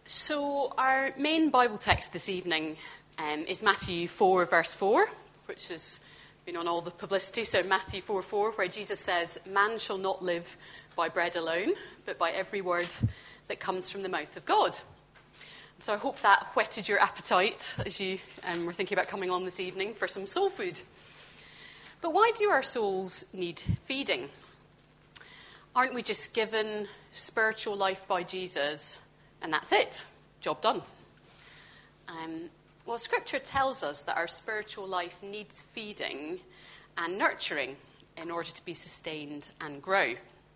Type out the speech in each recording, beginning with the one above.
So our main Bible text this evening is Matthew 4, verse 4, which has been on all the publicity. So Matthew 4:4, where Jesus says, "Man shall not live by bread alone, but by every word that comes from the mouth of God." So I hope that whetted your appetite as you were thinking about coming on this evening for some soul food. But why do our souls need feeding? Aren't we just given spiritual life by Jesus and that's it? Job done. Well, Scripture tells us that our spiritual life needs feeding and nurturing in order to be sustained and grow.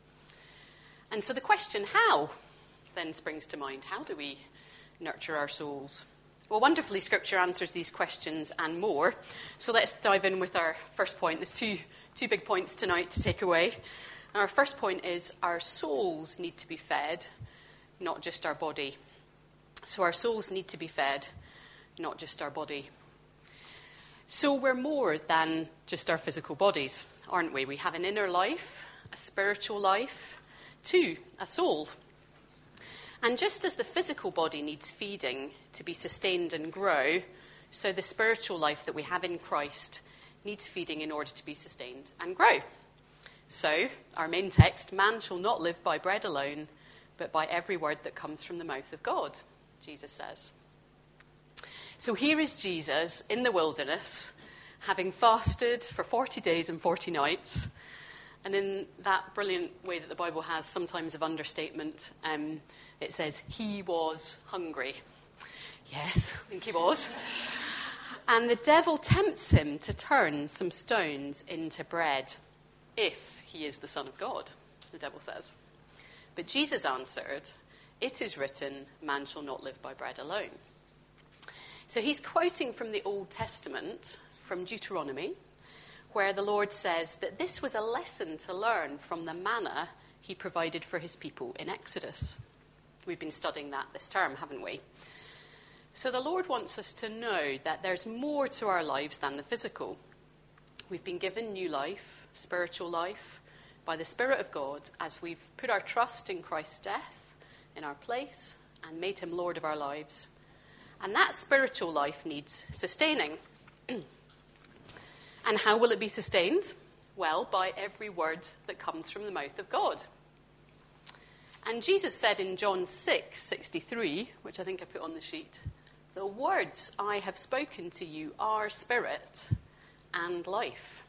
And so the question, how, then springs to mind. How do we nurture our souls? Well, wonderfully, Scripture answers these questions and more. So let's dive in with our first point. There's two big points tonight to take away. Our first point is our souls need to be fed, not just our body. So our souls need to be fed, not just our body. So we're more than just our physical bodies, aren't we? We have an inner life, a spiritual life, too, a soul. And just as the physical body needs feeding to be sustained and grow, so the spiritual life that we have in Christ needs feeding in order to be sustained and grow. So, our main text, "Man shall not live by bread alone, but by every word that comes from the mouth of God," Jesus says. So here is Jesus in the wilderness, having fasted for 40 days and 40 nights. And in that brilliant way that the Bible has sometimes of understatement, it says, he was hungry. Yes, I think he was. And the devil tempts him to turn some stones into bread, if he is the Son of God, the devil says. But Jesus answered, "It is written, man shall not live by bread alone." So he's quoting from the Old Testament, from Deuteronomy, where the Lord says that this was a lesson to learn from the manna he provided for his people in Exodus. We've been studying that this term, haven't we? So the Lord wants us to know that there's more to our lives than the physical. We've been given new life, spiritual life, by the Spirit of God as we've put our trust in Christ's death in our place and made him Lord of our lives. And that spiritual life needs sustaining. And how will it be sustained? Well, by every word that comes from the mouth of God. And Jesus said in John 6:63, which I think I put on the sheet, "The words I have spoken to you are spirit and life."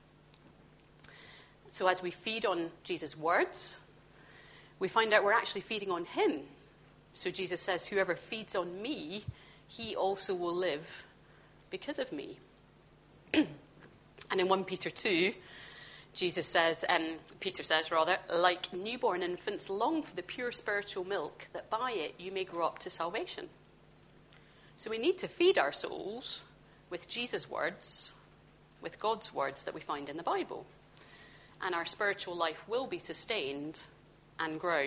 So as we feed on Jesus' words, we find out we're actually feeding on him. So Jesus says, "Whoever feeds on me, he also will live because of me." And in 1 Peter 2, Peter says, "Like newborn infants, long for the pure spiritual milk, that by it you may grow up to salvation." So we need to feed our souls with Jesus' words, with God's words that we find in the Bible. And our spiritual life will be sustained and grow.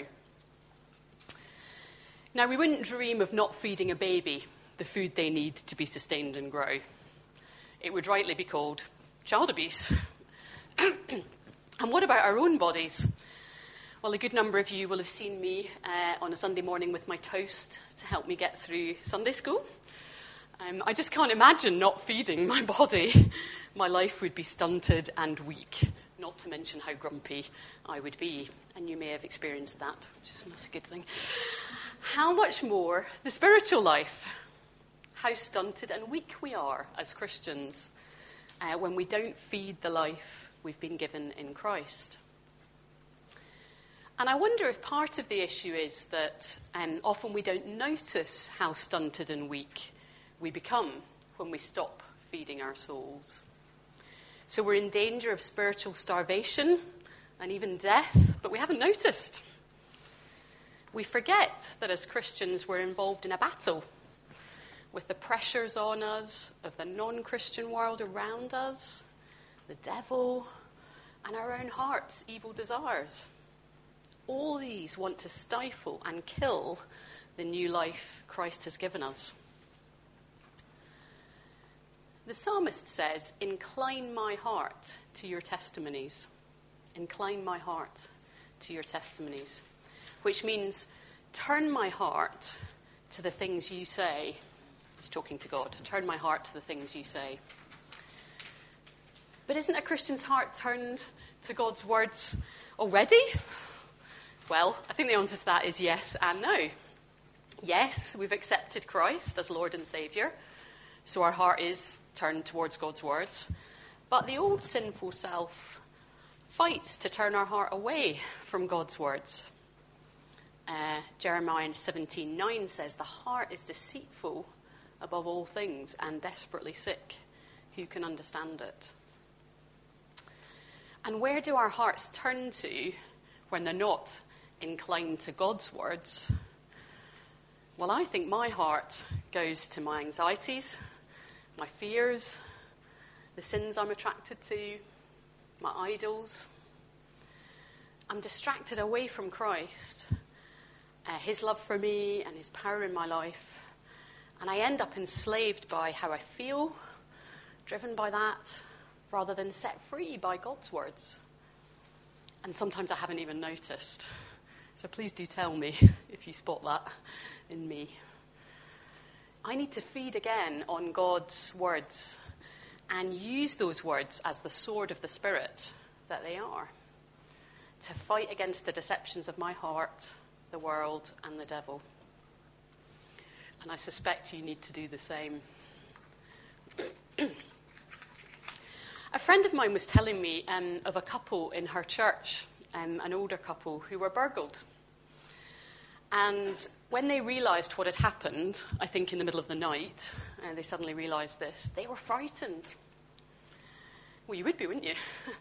Now, we wouldn't dream of not feeding a baby the food they need to be sustained and grow. It would rightly be called child abuse. And what about our own bodies? Well, a good number of you will have seen me on a Sunday morning with my toast to help me get through Sunday school. I just can't imagine not feeding my body. My life would be stunted and weak, not to mention how grumpy I would be. And you may have experienced that, which is not a good thing. How much more the spiritual life? How stunted and weak we are as Christians when we don't feed the life we've been given in Christ. And I wonder if part of the issue is that often we don't notice how stunted and weak we become when we stop feeding our souls. So we're in danger of spiritual starvation and even death, but we haven't noticed. We forget that as Christians we're involved in a battle with the pressures on us of the non-Christian world around us, the devil, and our own heart's evil desires. All these want to stifle and kill the new life Christ has given us. The psalmist says, "Incline my heart to your testimonies." Incline my heart to your testimonies. Which means turn my heart to the things you say. He's talking to God. Turn my heart to the things you say. But isn't a Christian's heart turned to God's words already? Well, I think the answer to that is yes and no. Yes, we've accepted Christ as Lord and Saviour, so our heart is turned towards God's words. But the old sinful self fights to turn our heart away from God's words. Jeremiah 17:9 says, "The heart is deceitful above all things and desperately sick. Who can understand it?" And where do our hearts turn to when they're not inclined to God's words? Well, I think my heart goes to my anxieties, my fears, the sins I'm attracted to, my idols. I'm distracted away from Christ, his love for me and his power in my life. And I end up enslaved by how I feel, driven by that, rather than set free by God's words. And sometimes I haven't even noticed. So please do tell me if you spot that in me. I need to feed again on God's words and use those words as the sword of the Spirit that they are, to fight against the deceptions of my heart, the world, and the devil. And I suspect you need to do the same. A friend of mine was telling me of a couple in her church, an older couple, who were burgled. And when they realised what had happened, I think in the middle of the night, they suddenly realised this, they were frightened. Well, you would be, wouldn't you?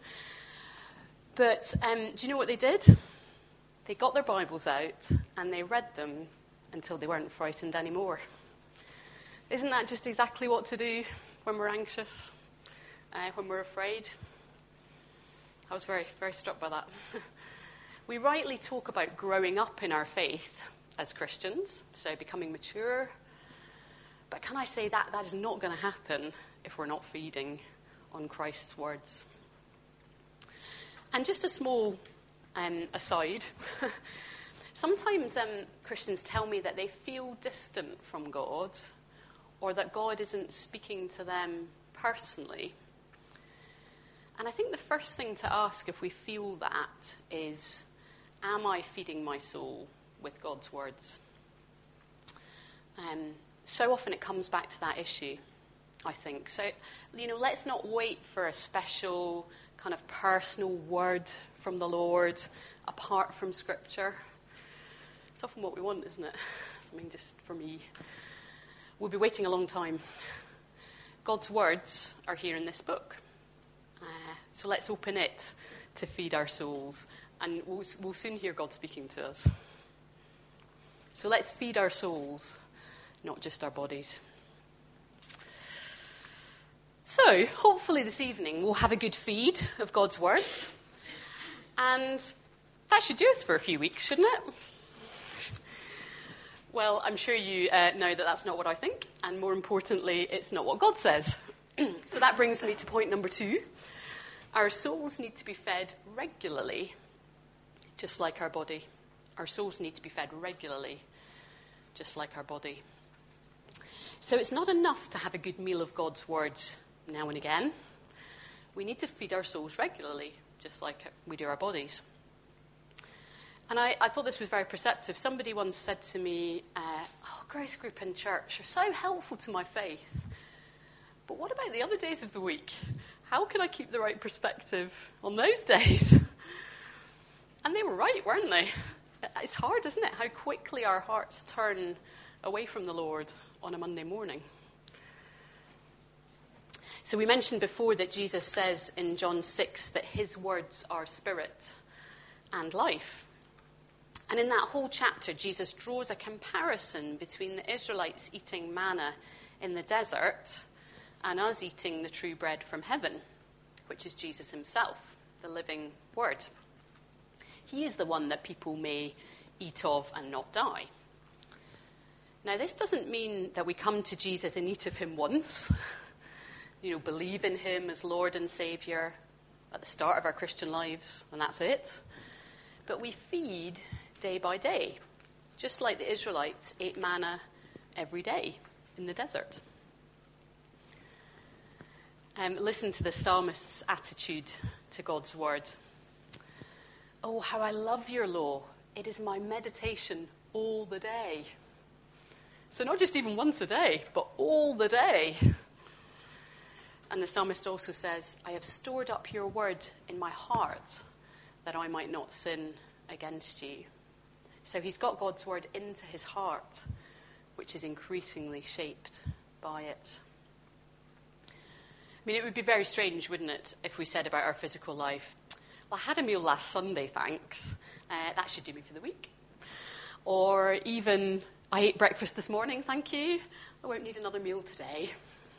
But do you know what they did? They got their Bibles out and they read them until they weren't frightened anymore. Isn't that just exactly what to do when we're anxious, when we're afraid? I was very, very struck by that. We rightly talk about growing up in our faith as Christians, so becoming mature. But can I say that is not going to happen if we're not feeding on Christ's words? And just a small aside, sometimes Christians tell me that they feel distant from God, or that God isn't speaking to them personally. And I think the first thing to ask if we feel that is, am I feeding my soul with God's words? So often it comes back to that issue, I think. So, let's not wait for a special kind of personal word from the Lord apart from Scripture. It's often what we want, isn't it? Something just for me. We'll be waiting a long time. God's words are here in this book. So let's open it to feed our souls. And we'll soon hear God speaking to us. So let's feed our souls, not just our bodies. So, hopefully this evening we'll have a good feed of God's words. And that should do us for a few weeks, shouldn't it? Well, I'm sure you know that that's not what I think. And more importantly, it's not what God says. So that brings me to point number 2. Our souls need to be fed regularly, just like our body. Our souls need to be fed regularly, just like our body. So it's not enough to have a good meal of God's words now and again. We need to feed our souls regularly, just like we do our bodies. And I thought this was very perceptive. Somebody once said to me, Grace Group and church are so helpful to my faith. But what about the other days of the week? How can I keep the right perspective on those days? And they were right, weren't they? It's hard, isn't it, how quickly our hearts turn away from the Lord on a Monday morning. So we mentioned before that Jesus says in John 6 that his words are spirit and life. And in that whole chapter, Jesus draws a comparison between the Israelites eating manna in the desert and us eating the true bread from heaven, which is Jesus himself, the living word. He is the one that people may eat of and not die. Now, this doesn't mean that we come to Jesus and eat of him once, believe in him as Lord and Saviour at the start of our Christian lives, and that's it. But we feed day by day, just like the Israelites ate manna every day in the desert. Listen to the psalmist's attitude to God's word. Oh, how I love your law. It is my meditation all the day. So not just even once a day, but all the day. And the psalmist also says, I have stored up your word in my heart that I might not sin against you. So he's got God's word into his heart, which is increasingly shaped by it. I mean, it would be very strange, wouldn't it, if we said about our physical life, well, I had a meal last Sunday, thanks. That should do me for the week. Or even, I ate breakfast this morning, thank you. I won't need another meal today.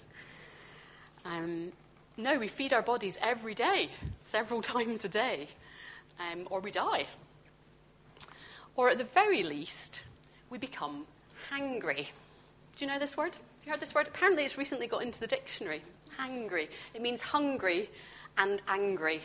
No, we feed our bodies every day, several times a day, or we die. Or at the very least, we become hangry. Do you know this word? Have you heard this word? Apparently it's recently got into the dictionary. Hangry. It means hungry and angry.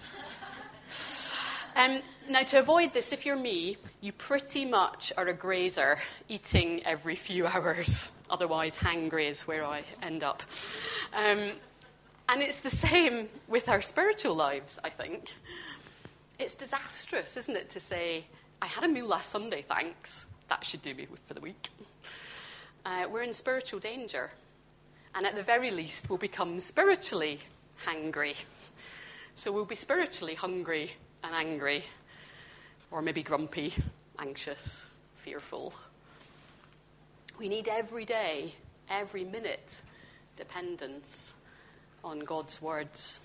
Now, to avoid this, if you're me, you pretty much are a grazer, eating every few hours. Otherwise, hangry is where I end up. And it's the same with our spiritual lives, I think. It's disastrous, isn't it, to say, I had a meal last Sunday, thanks. That should do me for the week. We're in spiritual danger. And at the very least, we'll become spiritually hangry. So we'll be spiritually hungry and angry, or maybe grumpy, anxious, fearful. We need every day, every minute, dependence on God's words.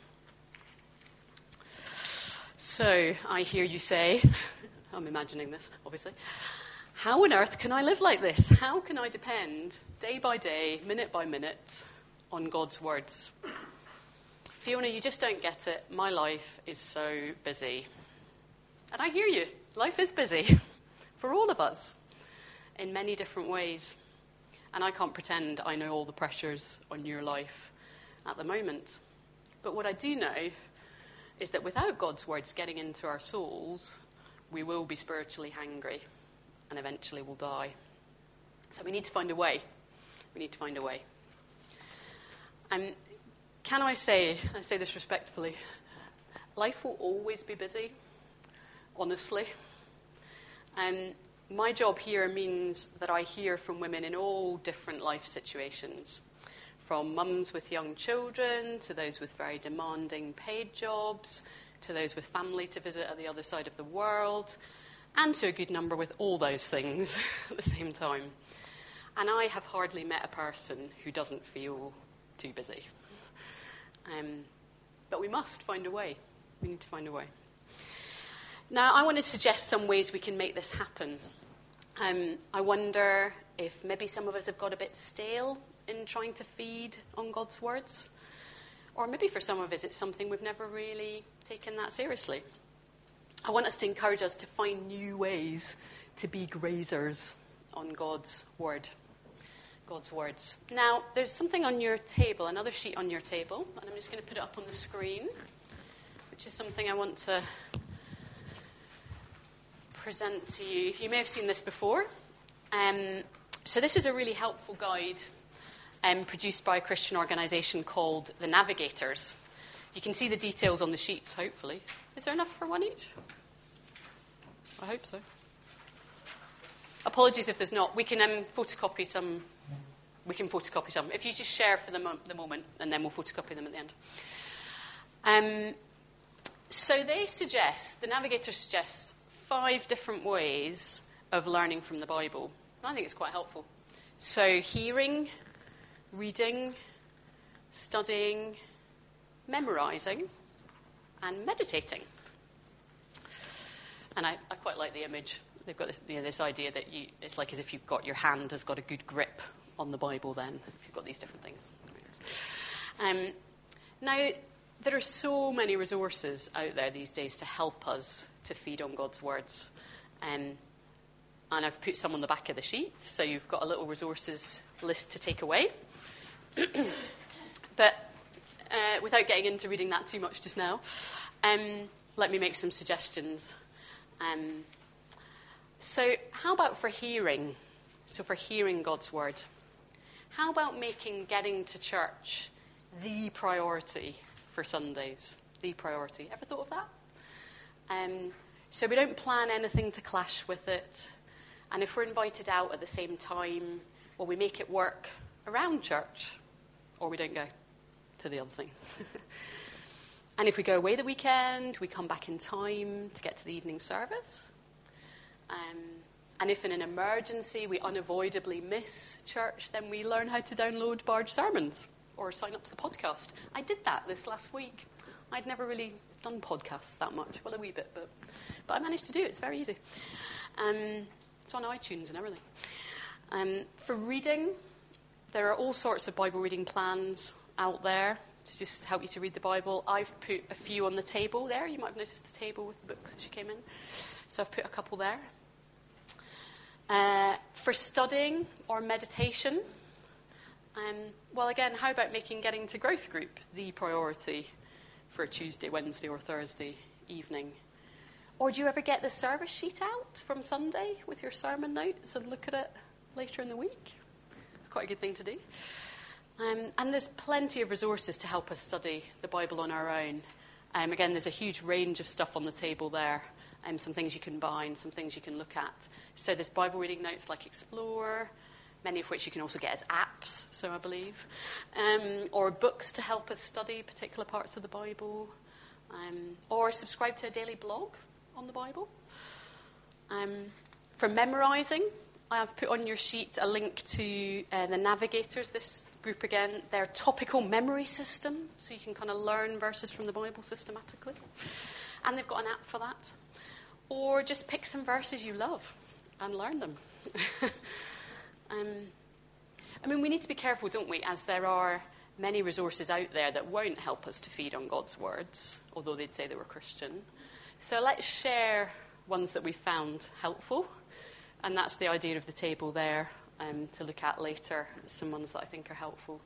So I hear you say, I'm imagining this, obviously, how on earth can I live like this? How can I depend day by day, minute by minute, on God's words? Fiona, you just don't get it. My life is so busy. And I hear you. Life is busy for all of us in many different ways. And I can't pretend I know all the pressures on your life at the moment. But what I do know is that without God's words getting into our souls, we will be spiritually hangry and eventually will die. So we need to find a way. We need to find a way. Can I say this respectfully, life will always be busy, honestly. My job here means that I hear from women in all different life situations, from mums with young children, to those with very demanding paid jobs, to those with family to visit at the other side of the world, and to a good number with all those things at the same time. And I have hardly met a person who doesn't feel too busy. But we must find a way. We need to find a way. Now, I want to suggest some ways we can make this happen. I wonder if maybe some of us have got a bit stale in trying to feed on God's words. Or maybe for some of us it's something we've never really taken that seriously. I want us to encourage us to find new ways to be grazers on God's word. God's words. Now, there's something on your table, another sheet on your table, and I'm just going to put it up on the screen, which is something I want to present to you. You may have seen this before. So this is a really helpful guide produced by a Christian organisation called The Navigators. You can see the details on the sheets, hopefully. Is there enough for one each? I hope so. Apologies if there's not. We can photocopy some. If you just share for the moment, and then we'll photocopy them at the end. So the Navigators suggest 5 different ways of learning from the Bible. And I think it's quite helpful. So hearing, reading, studying, memorising, and meditating. And I quite like the image. They've got this idea that it's like as if you've got your hand has got a good grip on the Bible then, if you've got these different things. Now, there are so many resources out there these days to help us to feed on God's words. And I've put some on the back of the sheet, so you've got a little resources list to take away. But without getting into reading that too much just now, let me make some suggestions. So how about for hearing? So for hearing God's word, how about making getting to church the priority for Sundays? The priority. Ever thought of that? So we don't plan anything to clash with it. And if we're invited out at the same time, well, we make it work around church, or we don't go to the other thing. And if we go away the weekend, we come back in time to get to the evening service. And if in an emergency we unavoidably miss church, then we learn how to download Barge sermons or sign up to the podcast. I did that this last week. I'd never really done podcasts that much. Well, a wee bit, but I managed to do it. It's very easy. It's on iTunes and everything. For reading, there are all sorts of Bible reading plans out there to just help you to read the Bible. I've put a few on the table there. You might have noticed the table with the books as you came in. So I've put a couple there. For studying or meditation, well, again, how about making getting to growth group the priority for a Tuesday, Wednesday, or Thursday evening? Or do you ever get the service sheet out from Sunday with your sermon notes and look at it later in the week? It's quite a good thing to do. And there's plenty of resources to help us study the Bible on our own. Again, there's a huge range of stuff on the table there. Some things you can buy and some things you can look at. So there's Bible reading notes like Explore, many of which you can also get as apps, so I believe. Or books to help us study particular parts of the Bible. Or subscribe to a daily blog on the Bible. For memorising, I have put on your sheet a link to the Navigators, this group again, their topical memory system, so you can kind of learn verses from the Bible systematically. And they've got an app for that. Or just pick some verses you love and learn them. We need to be careful, don't we, as there are many resources out there that won't help us to feed on God's words, although they'd say they were Christian. So let's share ones that we found helpful, and that's the idea of the table there to look at later, some ones that I think are helpful.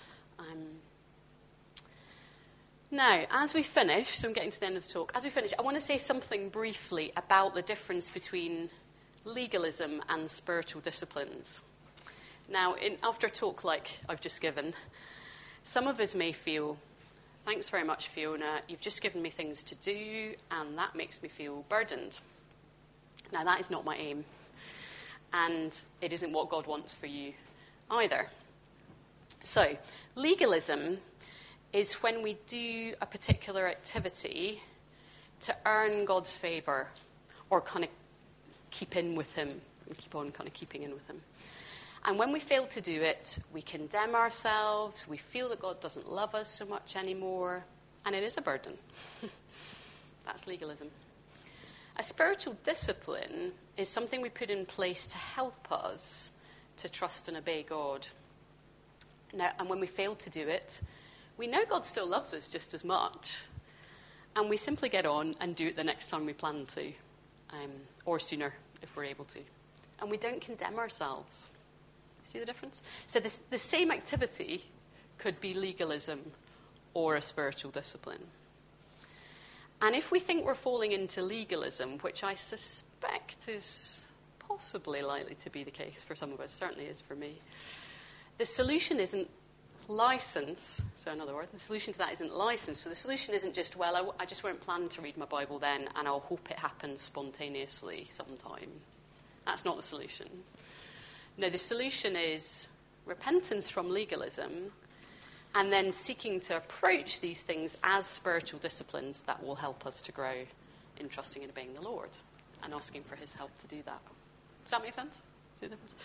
Now, as we finish, so I'm getting to the end of the talk, as we finish, I want to say something briefly about the difference between legalism and spiritual disciplines. Now, after a talk like I've just given, some of us may feel, thanks very much, Fiona, you've just given me things to do, and that makes me feel burdened. Now, that is not my aim, and it isn't what God wants for you either. So, legalism is when we do a particular activity to earn God's favour or kind of keep in with him and keep on kind of keeping in with him. And when we fail to do it, we condemn ourselves, we feel that God doesn't love us so much anymore, and it is a burden. That's legalism. A spiritual discipline is something we put in place to help us to trust and obey God. Now, and when we fail to do it, we know God still loves us just as much, and we simply get on and do it the next time we plan to, or sooner if we're able to. And we don't condemn ourselves. See the difference? So the same activity could be legalism or a spiritual discipline. And if we think we're falling into legalism, which I suspect is possibly likely to be the case for some of us, certainly is for me, the solution isn't license. So in other words, the solution to that isn't license. So the solution isn't just, well, I just won't plan to read my Bible then, and I'll hope it happens spontaneously sometime. That's not the solution. No, the solution is repentance from legalism, and then seeking to approach these things as spiritual disciplines that will help us to grow in trusting and obeying the Lord, and asking for his help to do that. Does that make sense? See the difference?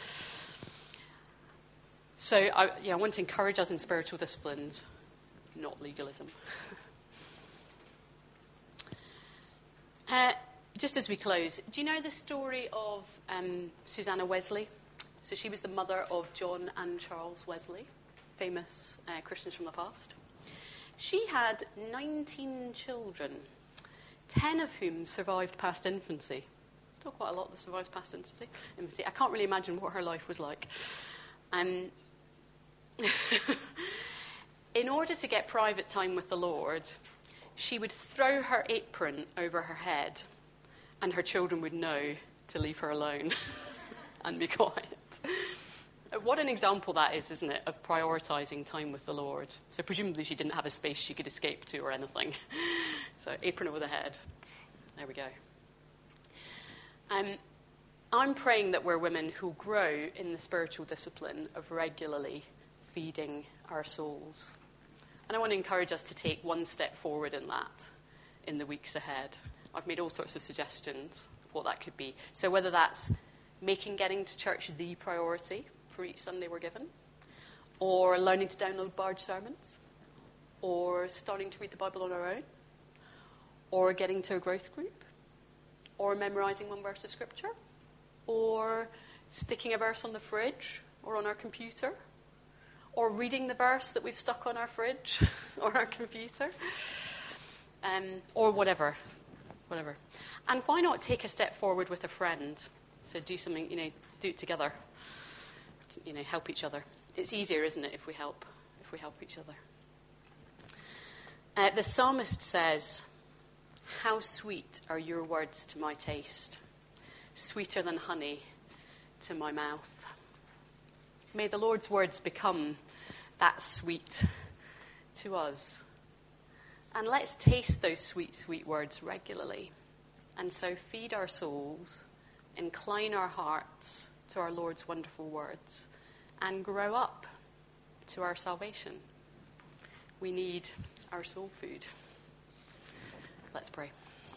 So I want to encourage us in spiritual disciplines, not legalism. Just as we close, do you know the story of Susanna Wesley? So she was the mother of John and Charles Wesley, famous Christians from the past. She had 19 children, 10 of whom survived past infancy. Still quite a lot that survives past infancy. I can't really imagine what her life was like. In order to get private time with the Lord, she would throw her apron over her head, and her children would know to leave her alone and be quiet. What an example that is, isn't it, of prioritising time with the Lord. So presumably she didn't have a space she could escape to or anything. So apron over the head. There we go. I'm praying that we're women who grow in the spiritual discipline of regularly feeding our souls. And I want to encourage us to take one step forward in that in the weeks ahead. I've made all sorts of suggestions of what that could be. So whether that's making getting to church the priority for each Sunday we're given, or learning to download Barge sermons, or starting to read the Bible on our own, or getting to a growth group, or memorising one verse of Scripture, or sticking a verse on the fridge or on our computer, or reading the verse that we've stuck on our fridge or our computer, or whatever. And why not take a step forward with a friend? So do something, do it together. Help each other. It's easier, isn't it, if we help each other. The psalmist says, "How sweet are your words to my taste, sweeter than honey to my mouth." May the Lord's words become that sweet to us. And let's taste those sweet, sweet words regularly. And so feed our souls, incline our hearts to our Lord's wonderful words, and grow up to our salvation. We need our soul food. Let's pray.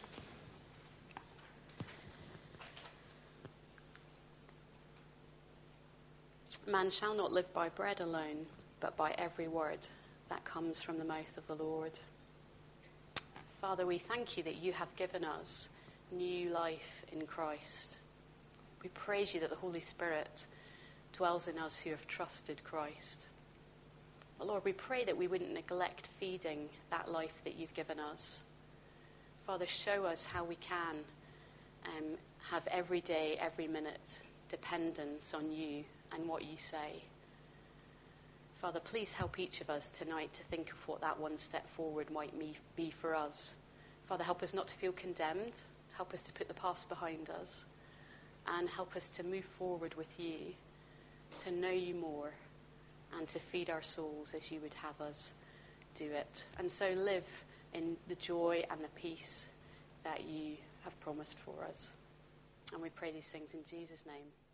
Man shall not live by bread alone, but by every word that comes from the mouth of the Lord. Father, we thank you that you have given us new life in Christ. We praise you that the Holy Spirit dwells in us who have trusted Christ. But Lord, we pray that we wouldn't neglect feeding that life that you've given us. Father, show us how we can have every day, every minute dependence on you and what you say. Father, please help each of us tonight to think of what that one step forward might be for us. Father, help us not to feel condemned. Help us to put the past behind us. And help us to move forward with you, to know you more, and to feed our souls as you would have us do it. And so live in the joy and the peace that you have promised for us. And we pray these things in Jesus' name.